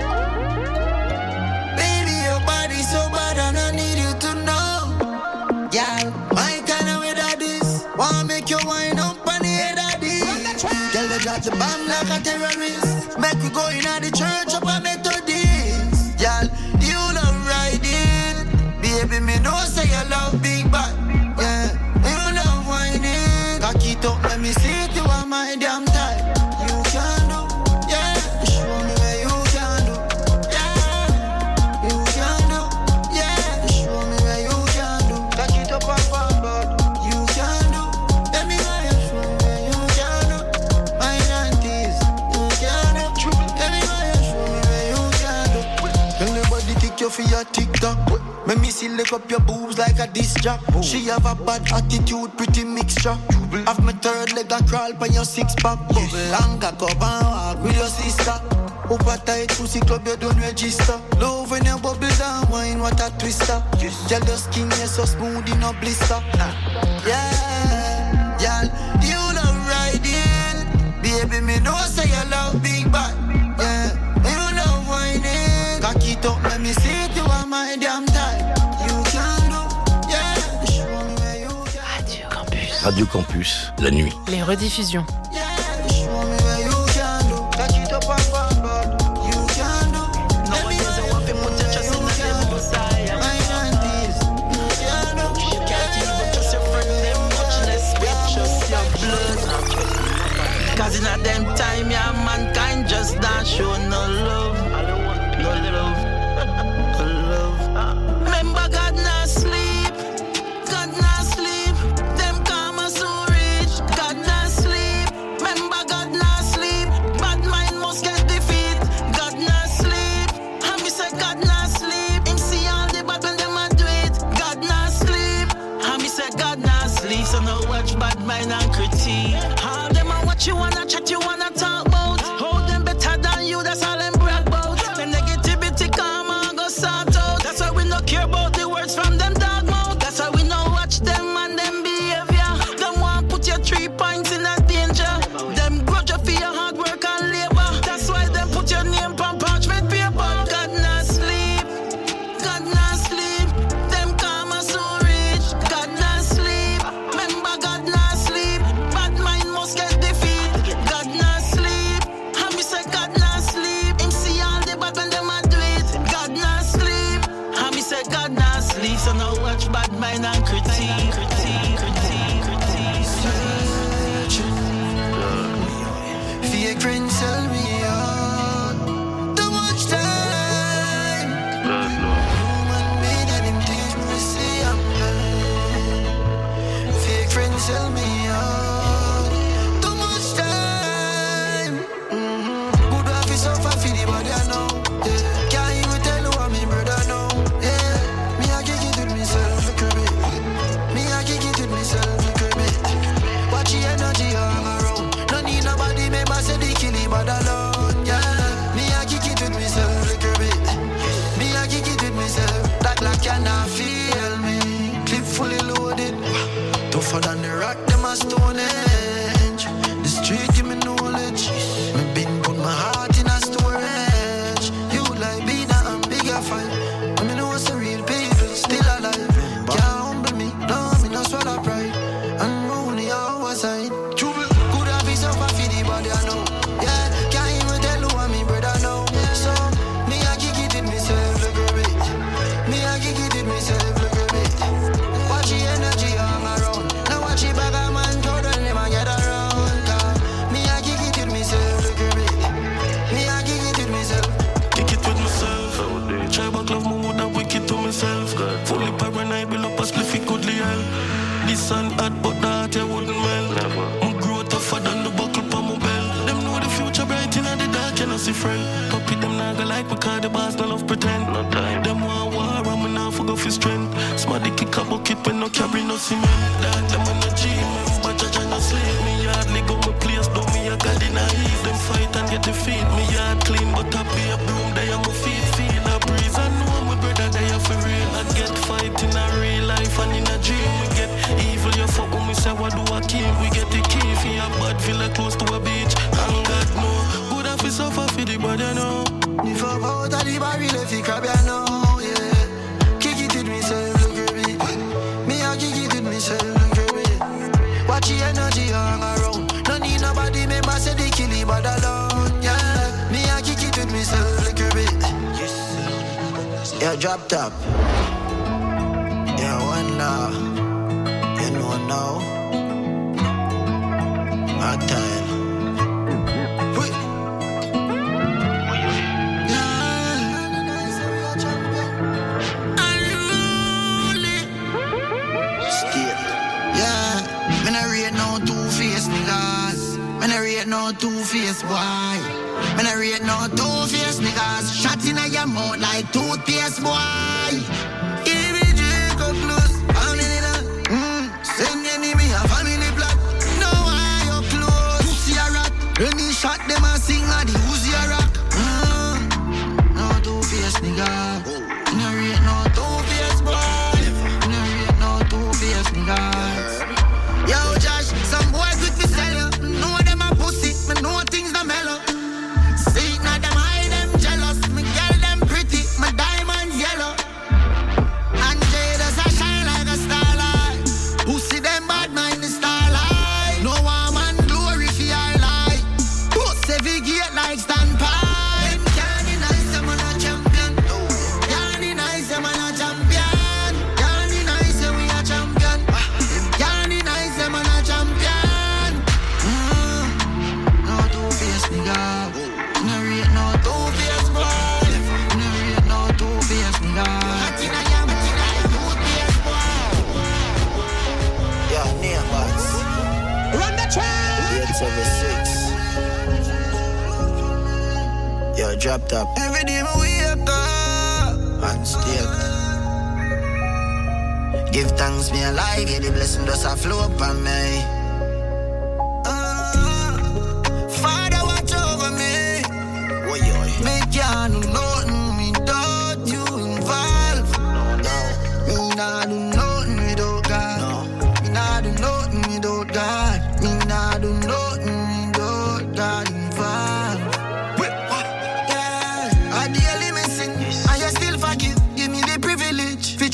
K: Baby, your body so bad and I need you to know. Yeah, my kind of way that is. Wanna make you wind up on the head of this. Girl, they drop the bomb like a terrorist. Make we go in at the church up a Methodist. Girl, you love riding. Baby, me know say you love big back. Yeah, you love whining. Cock it up, let me see it, you are my damn type. You can do, yeah. Show me where you can do, yeah. You can do, yeah. Show me where you can do. Cock it up and forward. You can do, let me know you show me where you can do. My aunties, you can do. Let me know you show me where you can do. Tell nobody kick you for your TikTok. Make me see lick up your boobs like a disc jock. Oh. She have a bad attitude, pretty mixture. Have my third leg a crawl by your six pack. Bubble and cock up and walk with your sister. Up a tight pussy club, you don't register. Love when you bubble down, wine what a twister. Girl, your skin is so smooth in a blister. Yeah, girl, you love riding. Baby, me know say you love big back. Yeah, you love whining. Cock it up, let me see it, you are my damn type. You can do, yeah. Show me where you can.
A: Radio Campus.
B: Radio Campus, la nuit.
A: Les rediffusions.
K: Yeah, show me where you can do. Cock it up and forward. You can do. Let me know you want to put your trust in the devil side.
L: care about the words from them dog mouth. That's why we know watch them and them behavior. Them want put your three points in a danger. Them grudge you for your hard work and labor. That's why them put your name on parchment paper. God not sleep, God not sleep. Them karma so rich. God not sleep. Remember God not sleep. Bad mind must get defeat. God not sleep. And me say God not sleep. Him see all the bad when them a do it. God not sleep. And me say God not sleep. So now watch bad mind and critique, critique, critique, critique.
J: Searching. Fake friends sell me out. Too much time. Human made and him teach me to say I'm blind. Fake friends sell me out. Too much time. Mm-hmm. Good officer for the body I know. Yeah. Can't even tell who I'm in brother now. Yeah. Me I kick it with myself a bit. Me I kick it with myself a bit. Watch the energy hang around. No need nobody make my say the kill him but alone. Yeah. Me I kick it with myself a bit. Me I kick it with myself. That like cannot feel me. Clip fully loaded. Tougher than the rock, them a stone edge. The street give me knowledge. Me been put my heart in a storage. You like bigger and bigger fight. I mean know what's a real people still alive. Can't humble me, no me no swallow pride. And only our side. Good officer for the body I know. Yeah, can't even tell who I'm me brother now. So me I kick it with myself a bit. Me I kick it with myself a bit. Watch the energy hang around. Now watch the bag of man throw them them and get around. Cause me I kick it with myself a bit. Me I kick it with myself.
M: Kick it with myself. Try back love more than wicked to myself. Fully paranoid, build up a spliffy goodly hell. This sun hot, but the heart you wouldn't melt. My grow tougher than the buckle pa my belt. Them know the future bright in the dark, you know see friend. Puppy them naga like because the boss no love pretend. No time. Them want war, and me now forgo for strength. Smarty kick a bucket when no carry no cement. That them in the gym, remember judge and no sleep. Me hardly go my place, though me a god in a heat. Them fight and get defeat. Me yard clean, but I be a broom, they are my feet. Feel a breeze, I know my brother, they are for real. I get fight in a real life and in a dream. We get evil, you fuck with me, say what do I keep? We get the key for your bad villa close to a beach. And God know, good officer for the body, I know.
J: If I'm out of the barrel, if you crab, I know, yeah. Kick it with myself, look at me. Me, I kick it with myself, look at me. Watch the energy hang around. No need nobody, make my say they kill him, but alone, yeah. Me, I kick it with myself, look at me. Yeah, drop top. Yeah, one now. You know now. Hard time. No two-face boy. Man, I rate no two-face niggas. Shot in your mouth like toothpaste boy. If you drink up close, family that. Mm. Send enemy a family plot. No eye you close. Pussy a rat. When he shot them a sing a the Uzi a rock. Mm. No two-face nigga. Man, I rate no two-face boy. Man, I rate no two-face niggas. Yo, Josh, some boys with me sell you. Know them a pussy, me know things that mellow. See, now them high, them jealous. Me girl, them pretty, my diamonds yellow. And Jada's a shine like a starlight. Pussy, them bad mind the starlight. No one man glory for your life. Pussy, we get like standpipe. Them can't deny them on a champion. Can't deny them on a champion. Can't deny them we a champion. Can't deny them on a champion. Yo, drop top. Every day I wake up and state. Give thanks me alive, yeah, the blessing does a flow upon me. Uh, Father, watch over me. Oy, oy. Make you know nothing without you involved.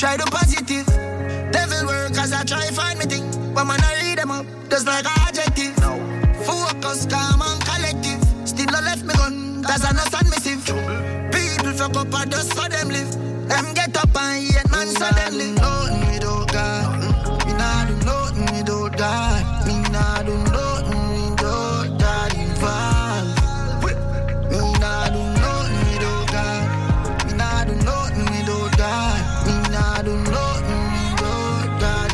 J: try to positive. Devil work as I try find me thing. But man, I read them up, just like adjective. Focus, calm and collective. Still I left me gun, that's an submissive. People fuck up and just for them live. Them get up and yet man so them live. Nothing without God. Me nah do nothing without God. Me nah do nothing without God involved. Me nah do nothing without God. Me nah do nothing without God. Me nah do nothing without God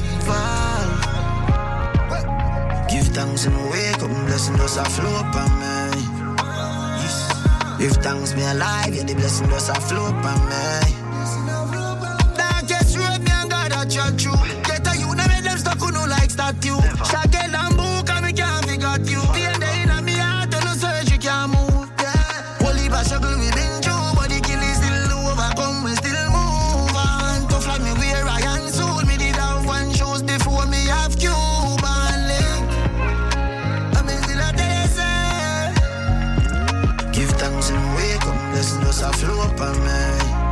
J: involved. Give thanks and wake up, blessing does a flow upon me. Give thanks me alive, yeah, the blessing does a flow upon me. Darkest road, me and God a track through. Get a you, now make them stuck on no like statue. Shaggy and book, and me can't figure you. Pain day in me heart, and no surgery can't move, yeah. Holy bad struggle we been through, but the kill is still overcome, we still move on. Tough like me wear iron suit, me did have one shoes before me have Cuban link. I mean still a day, say. Give thanks and wake up, blessing does a flow upon me.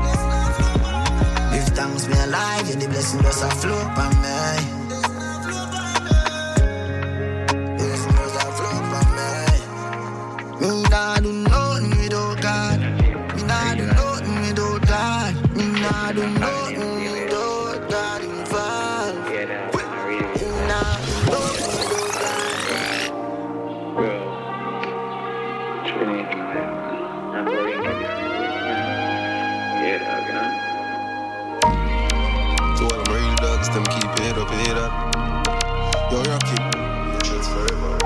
J: Give thanks me alive, yeah, the blessing does a flow upon me. The blessing does a flow upon me. Me nah do nothing without God. Me nah do nothing without God. Me nah do nothing without God involved. Me nah do nothing without God.
N: To all them real dogs, them keep it up, it up. Yo, Rocky, your chance forever.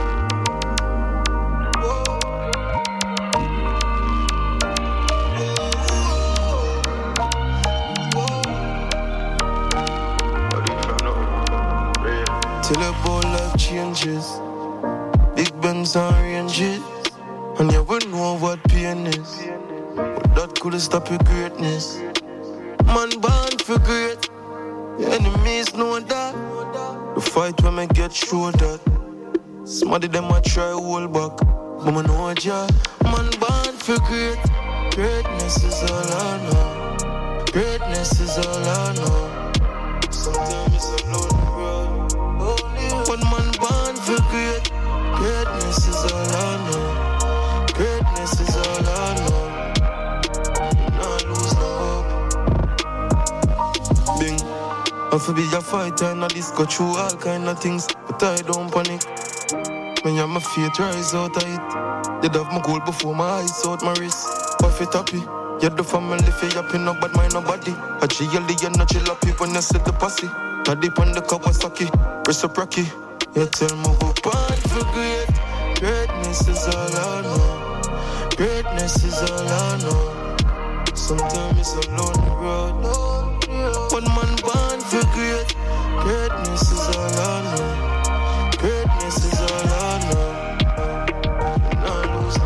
O: Till a bowl life changes, big bangs and ranges, and you will know what pain is. But that couldn't stop your greatness. Man born for great, your enemies know that. The fight when I get through that. Somebody them a try hold back, but I know ya. Man born for great, greatness is all I know. Greatness is all I know. Sometimes it's a lonely road. One man born for great, greatness is all I know. Greatness is all I know. Not lose no hope. Bing, I feel be a fighter and I disco through all kind of things, but I don't panic. When you're my faith rise out of it, you'd have my goal before my eyes out my wrist. Puff it happy, you're the family for yapping up, but mine nobody. I chill you're not chill happy when you see the posse. I deep on the Kawasaki, reciprocity. You tell me who born for great. Greatness is all I know. Greatness is all I know. Sometimes it's a lonely road. One man born for great. Greatness is all I know. Greatness is all I know. Not lose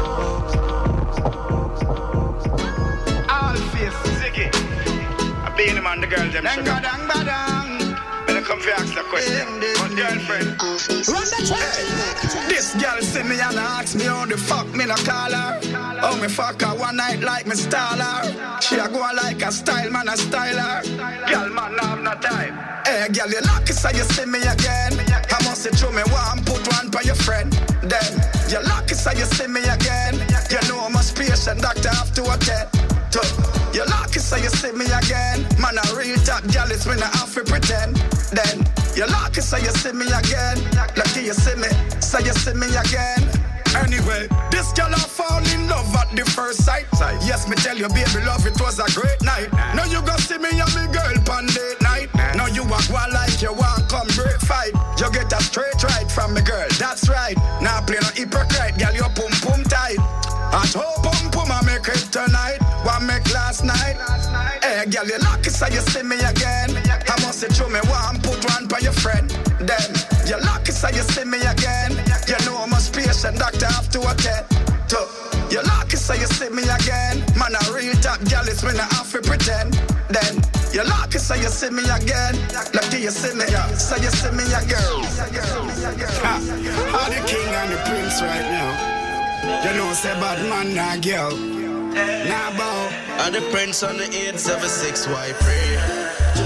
O: no hope.
P: All face Ziggy. I be in the man, the girl them. Dang badang badang. Come for ask the question. My girlfriend. Run the track. This girl see me and ask me how the fuck me no call her. Oh me fuck her one night like me style her. She a go like a style man a style her. Girl man have no time. Hey girl you lucky so you see me again. I must say through me one put one by your friend. Then you lucky so you see me again. You know I'm a patient doctor have to attend. You lucky so you see me again. Man a real top girl is when I have to pretend. Then you lucky so you see me again. Lucky you see me, so you see me again. Anyway, this girl I fall in love at the first sight. Yes, me tell you, baby, love, it was a great night. Now you go see me and me girl pan date night. Now you walk one like you want come break fight. You get a straight right from me girl, that's right. Now play no hypocrite, girl, you pum pum tight. At home pum pum I make it tonight. One make last night. Hey girl, you lucky so you see me again. I must say through me one put one by your friend. Then you lucky so you see me again. You know I'm a patient doctor have to attend to. You lucky so you see me again. Man a real top girl is when I have to pretend. Then you lucky so you see me again. Lucky you see me, so you see me again. Ha, how the king and the prince right now. You know say bad man nah girl. Nah bow.
N: And the prince on the eight seven six, why pray?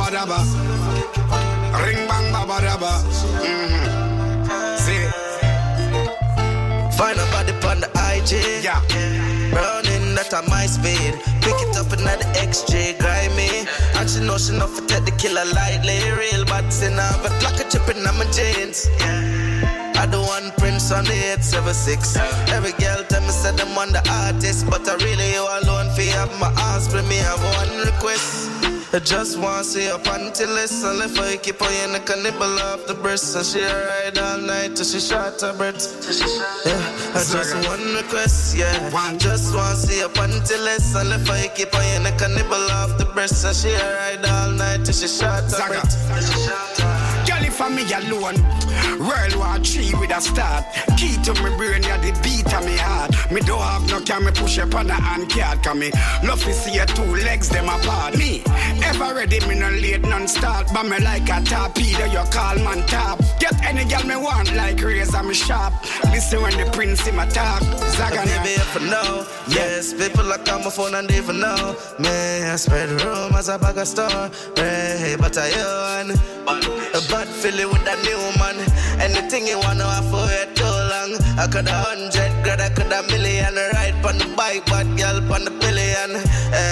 P: baba daba. Ring bang baba daba. Mm-hmm. See.
J: Find a body on the I G.
P: Yeah.
J: Running at a my speed. Pick it up in the X J, grimy. And she know she know for take the killer lightly. Real bad sin of a clock a chip in my jeans. I do one Prince on the eight seven six. Every girl tell me say them on the artist, but I really you alone for have my ass. But me have one request. I just want to see up until listen. If I keep on in the cannibal off the breast, so she ride all night till she shot her breath. Yeah, I just one request, yeah. One. Just want to see up until listen. If I keep on in the cannibal off the breast, so she ride all night till she shot her breath.
P: Girl, if I me alone, World War Three with a start. Key to my brain, yeah, the beat of me heart. Me don't have no can me push up on the hand card. Cause me love to see your two legs, them apart. Me, ever ready, me no late, non-start. But me like a torpedo, you call man top. Get any girl me want, like razor me sharp. Listen when the prince in my talk. Zagana.
J: Baby, if I know, yes, people like on my phone and they even know. Me, I spread the room as a bag of store. Hey, but I own a bad feeling with that new man. Anything you wanna have for it too long. I could a hundred grand, I could a million. Ride on the bike, but girl on the billion. Eh.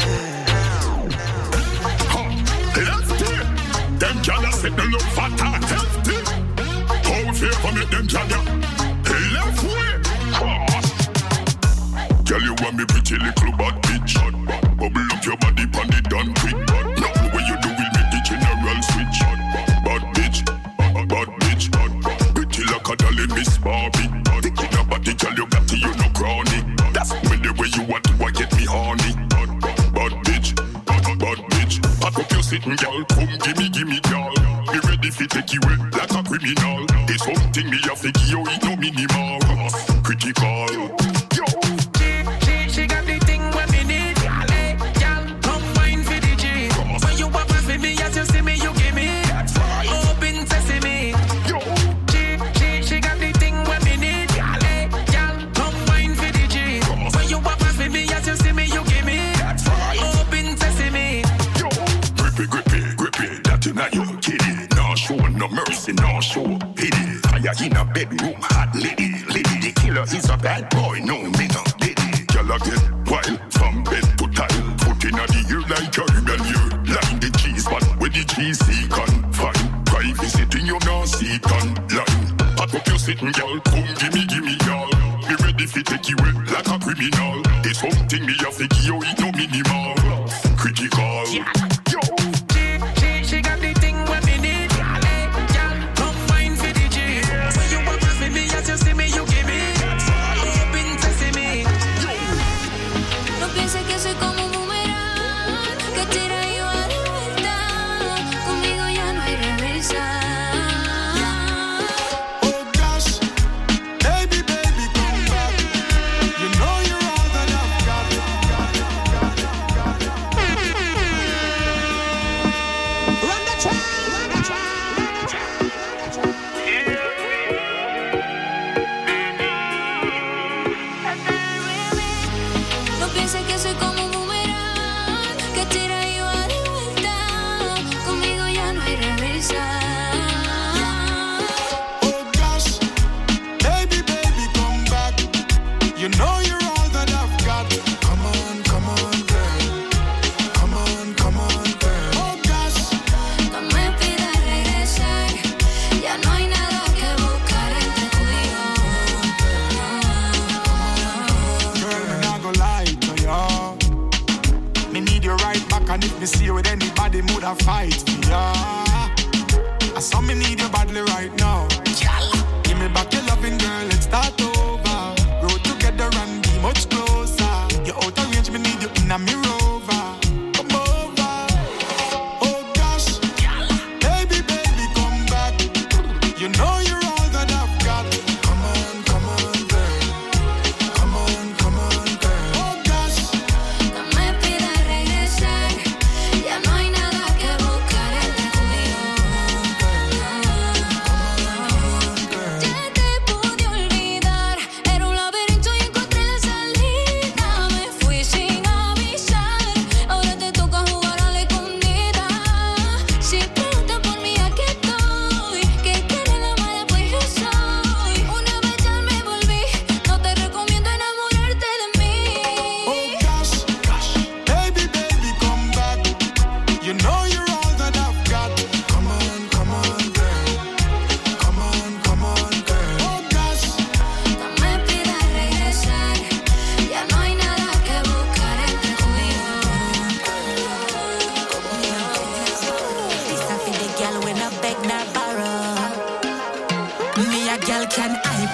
K: Let's do it. Them gyal sit the look for that. Let's do it. How fair for me them gyal? Left way, cross. Gyal, you want me pretty little bad bitch. Bubble up your body pon the done quick. Nothing what you do will make the general switch. Bad bitch, bad bitch. Pretty like a dolly Miss Barbie. Thinking about the gyal you got to you no chronic. That's when the way you want to get me horny. Bad bitch, bad bitch. Pack up your sitting gyal, come gimme gimme gyal. Be ready fi take you away like a criminal. There's something me have to give you, it no minimal. Critical. Yo.
L: She, she got the thing when me need. Hey, gyal, come wine for the G. When you walk past me, as you see me, you give me. Open sesame.
K: Yo.
L: She, she, she got the thing when me need. Hey, gyal, come wine for the G. When you walk past me, as you see me, you give me. Open sesame.
K: Yo. Grippy, grippy, grippy. That in a young kitty. No show, no mercy, no show. Pity. Fire in a bedroom, hot lady, lady. The killer is a bad boy, no me no lady. Gyal a get wild from bed to tile. Foot in a the ear like Caribbean ear. Line the cheese, but with the cheese he confine. Private sitting you no see line. Pack up your sitting, gyal, come gimme, gimme, y'all. Be ready fi take you away like a criminal. There's something me have to give you, it no minimal. Critical. Yo.
L: She, she, she got the thing when me need. Hey, gyal, come wine for the G. When you walk past me, as you see me, you give me. Open sesame.
Q: No pienses que soy como un boomerang que tira y va de vuelta. Conmigo ya no hay reversa.
K: Oh gosh, baby, baby, come back. You know you're all that I've got.
L: Run the track, run the track.
Q: No pienses que soy como un boomerang que tira y va de vuelta. Conmigo ya no hay reversa.
K: Oh gosh, baby, baby, come back. You know you're all that I've got. Come on, come on, girl. Come on, come on, girl. Oh gosh,
Q: No me pidas regresar. Ya no hay nada que buscar entre tú y yo.
K: girl, me not gonna lie to ya. Me need you right back, and if me see you with anybody, mood a fight for ya. I saw me need you badly right now. Give me back your loving, girl, let's start over. Grow together and be much closer. You're out of range, me need you in a me rover. Come over. Oh gosh, baby, baby, come back. You know you're all that I've got. Come on, come on, girl. Come on, come on, girl. Oh gosh,
Q: No me pidas regresar. Ya no hay nada que buscar entre tú y yo. Ya te pude olvidar. Era un laberinto y encontré la salida. Me fui sin avisar.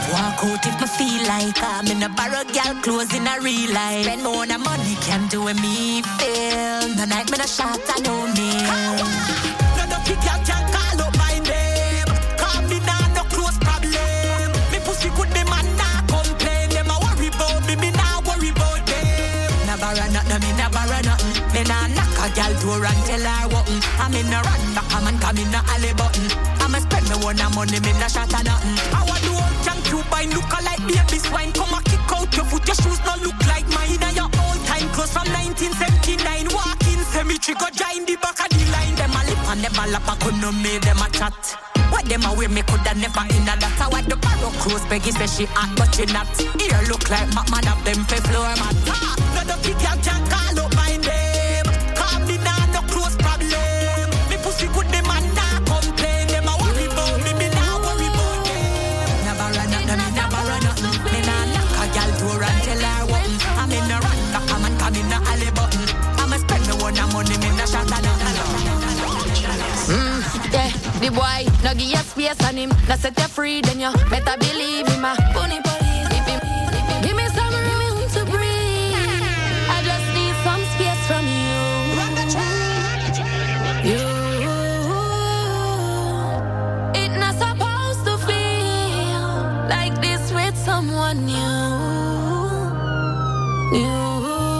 R: walk out if me feel like I'm in a borrow girl clothes in a real life. Spend more than money can do with me feel. No night me no shot, I know me. No dirty girl can call up my name. Call me now, no close problem. Me pussy good, me man nah complain. Them a worry about me, me nah worry about them. Never run nothing, me never run nothing. Me nah knock a girl door and tell her what. I'm in a run back, a man come in a alley button. I'ma spend me one money, me nah shot a nothing. I want the old junk you buy, look like baby swine. Come a kick out your foot, your shoes no look like mine. And your old time clothes from nineteen seventy-nine. Walk in cemetery, go join the back of the line. Them a lip and them a lap, I couldn't make them a chat. What them a wear, me coulda never in a that. I want the barrow clothes, Peggy say she hot, but she not. Here look like my man of them for floor mat. No dirty girl can call up my name. Call me now, no close problem. Me pussy good, me man nah complain. Them a worry about me, me nah worry about them. Never run nothing, me never run nothing. Me nah knock a girl door and tell her what. I'm in a run, back a man come in a alley button. I'ma spend me one money, me nah shot a nothing.
A: Mm, yeah, the boy, no give you space on him. No set you free, then you better believe him. A bunny police, if him, if him. Give me some room to breathe. I just need some space from you. You, it not supposed to feel like this with someone new. New.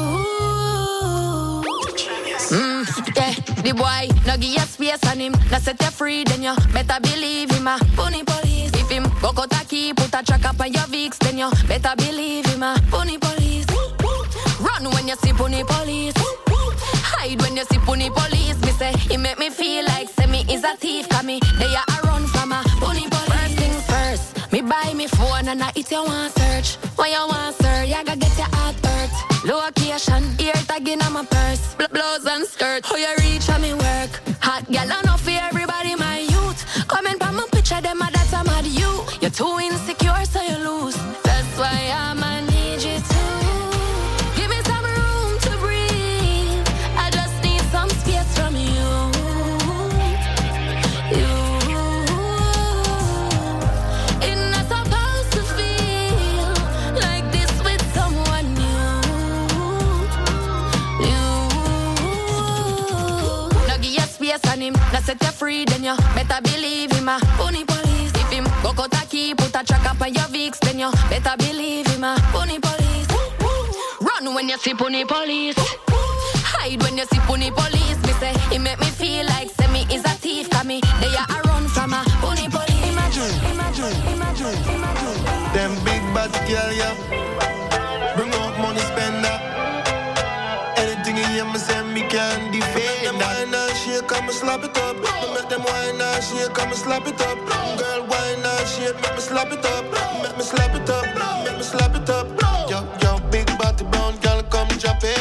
A: Mm, yeah, the boy, no give you space on him. No set you free, then you better believe him. A bunny police, if him go out a key, put a track up on your Vicks, then you better believe him. A bunny police, run when you see bunny police, hide when you see bunny police. Me say, he make me feel like say me is a thief, cause me they are run from a bunny police. First things first, me buy me phone and I it you want search. When you want search, you gotta get your heart hurt. Location, ear tagging on my purse, Bl- blouse and skirt. How you reach on me work? Hot gal enough for everybody, my youth. Comment by my picture, them a that's I'm at you. You're too insecure, so you lose. That's why I'ma need you to give me some room to breathe. I just need some space from you. You, it's not supposed to feel like this with someone new. No give you space on him, no set you free, then you better believe him. A bunny police, if him go out a key, put a track up on your Vicks, then you better believe him. A bunny police, run when you see bunny police, hide when you see bunny police. Me say, he make me feel like say me is a thief, cause me they are run from a bunny police. Imagine, imagine, imagine, imagine.
O: Them big bad girl, yeah. Bring out money spender. Anything you hear me say, me can defend. Them wine and shake, I'ma slap it up. Me make them wine and shake, I'ma slap it up. Girl wine and shake, make me slap it up. Make me slap it up, make me slap it up. Yo, yo, big body brown girl, come drop it.